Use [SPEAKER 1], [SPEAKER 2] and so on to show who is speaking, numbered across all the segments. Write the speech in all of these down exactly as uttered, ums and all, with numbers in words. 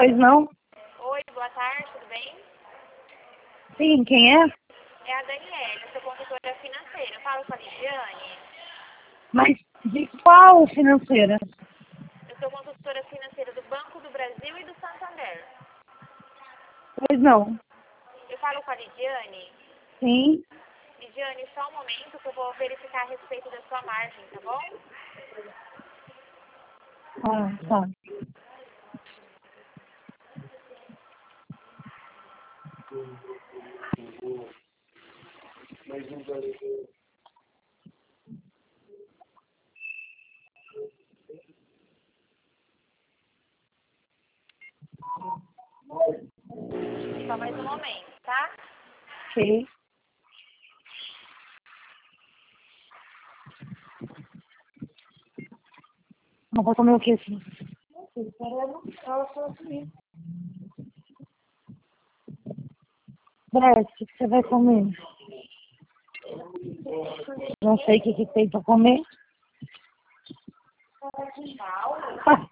[SPEAKER 1] Pois não?
[SPEAKER 2] Oi, boa tarde, tudo bem?
[SPEAKER 1] Sim, quem é?
[SPEAKER 2] É a Daniela, sou consultora financeira. Eu falo com a Lidiane.
[SPEAKER 1] Mas de qual financeira?
[SPEAKER 2] Eu sou consultora financeira do Banco do Brasil e do Santander.
[SPEAKER 1] Pois não.
[SPEAKER 2] Eu falo com a Lidiane.
[SPEAKER 1] Sim.
[SPEAKER 2] Lidiane, só um momento que eu vou verificar a respeito da sua margem, tá bom?
[SPEAKER 1] Ah, tá.
[SPEAKER 2] Só mais um momento, tá?
[SPEAKER 1] Ok. Não vou comer o que assim? Ela falou assim. Brest, o que você vai comer? Não sei o que, que tem pra comer. Ah,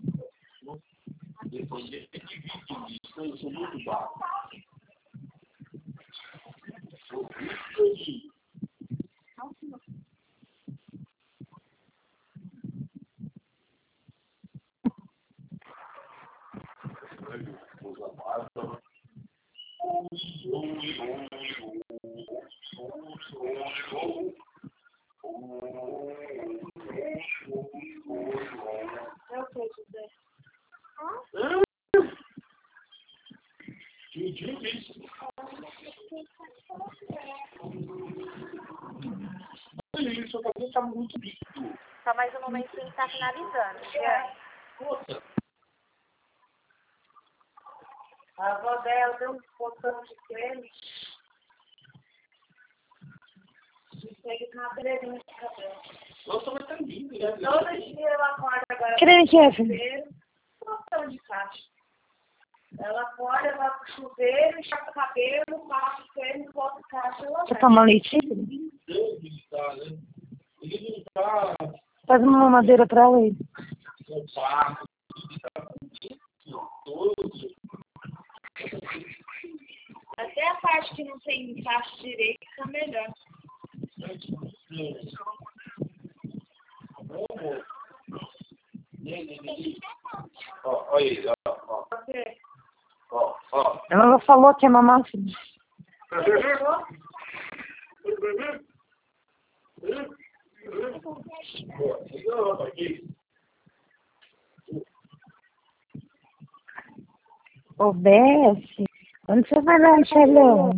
[SPEAKER 2] Só mais um momentinho que tá finalizando, Lidiane.
[SPEAKER 1] a avó dela deu um potão de creme. Chega com uma beleirinha de cabelo.
[SPEAKER 3] Nossa, mas tá lindo, né?
[SPEAKER 1] Todo dia ela acorda agora. Creme que é, filho? Potão de caixa. Ela acorda, vai pro chuveiro, enxaca o cabelo, passa o creme, bota o caixa. Você toma leite?
[SPEAKER 3] Ele tá, né? Ele não tá
[SPEAKER 1] Faz uma mamadeira pra ela aí.
[SPEAKER 3] com papo, ele tá com todo.
[SPEAKER 1] Até a parte que não tem encaixe direito tá melhor.
[SPEAKER 3] Ó, olha aí, ó, ó. Ó, ó.
[SPEAKER 1] Ela não falou que é mamar, filho. Ô, Beth, onde você vai dar um chalhão?